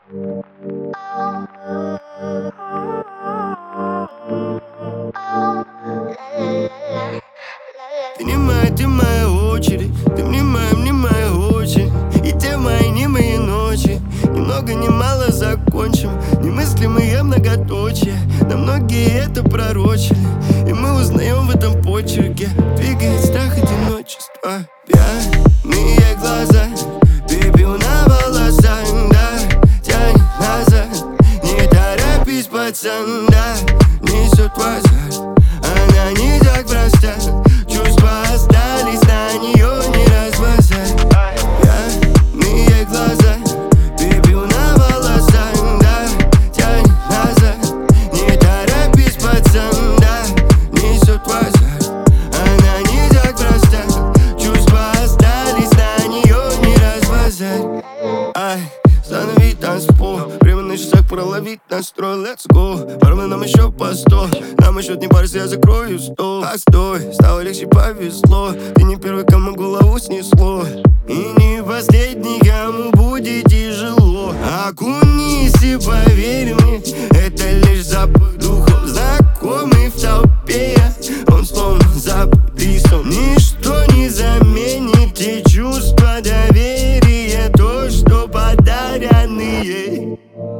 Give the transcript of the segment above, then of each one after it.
Ты моя очередь, ты мне моя очень. И те мои, не мои ночи. Ни много, ни мало закончим. Немыслимые многоточия. Да многие это пророчили. И мы узнаем в этом почерке. Двигает страх одиночества. Пьяные глаза, пепел на волосах, да. Тянет назад, не торопись, пацан, да. Несет в азарт, она не так проста. Чувства остались, на нее не разбазарь. Пьяные глаза, пепел на волосах, да. Тянет назад, не торопись, пацан, да. Несет в азарт, она не так проста. Чувства остались, на нее не разбазарь. Станови танцпол, время на часах проловить настрой. Let's go, пару нам еще по 100. Нам еще не парься, я закрою стол. Постой, стало легче, повезло. Ты не первый, кому голову снесло. И не последний, кому будет тяжело. Окунись и поверь мне, это лишь запах духов, знакомый в толпе. Он словно забытый сон. Ничто не заменит те чувства доверия, то, что подарены ей.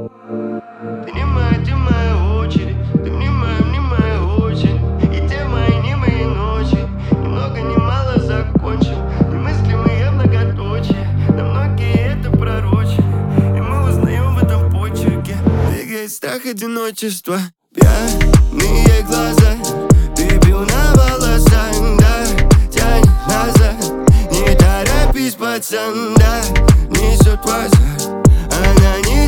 Ты моя очередь, ты мне моя очень. И те мои, не мои ночи. Ни много, ни мало закончим. Немыслимые многоточия. Да многие это пророчили. И мы узнаем в этом почерке. Двигает страх одиночества. Пьяные глаза, пепел на волосах, да. Тянет назад, не торопись, пацан, да. Несет в азарт, она не